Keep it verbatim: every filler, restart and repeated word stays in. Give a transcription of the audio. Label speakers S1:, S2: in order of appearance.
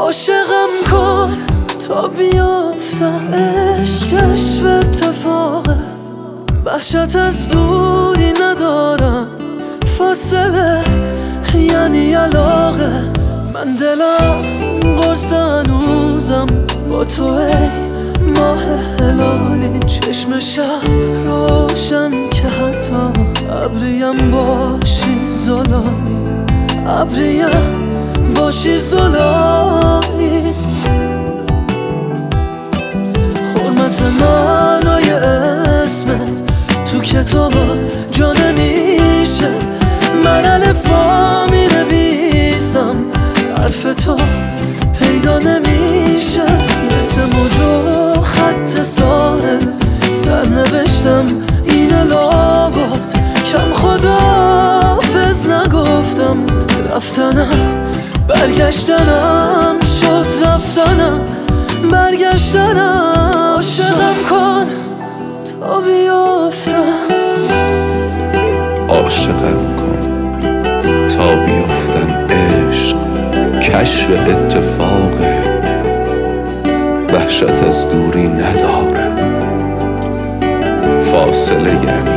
S1: عاشقم کن تا بیافتم، عشق کشف اتفاقه، وحشت از دوری ندارم، فاصله یعنی علاقه. من دلم قرص هنوزم با تو ای ماه هلالی، چشم شب روشن که حتی ابریم باشی زلالی، ابریم باشی زلالی. حرمت معنای اسمت تو کتابا جا نمیشه، من الفا می نویسم حرف تو پیدا نمیشه، مثل موج و خط ساحل سرنوشتم اینه لابد، کم خداحافظ نگفتم، رفتنم برگشتنم شد، رفتنم برگشتنم. عاشقم کن تا بیافتم،
S2: عاشقم کن تا بیفتن، عشق کشف اتفاقه، وحشت از دوری نداره، فاصله یعنی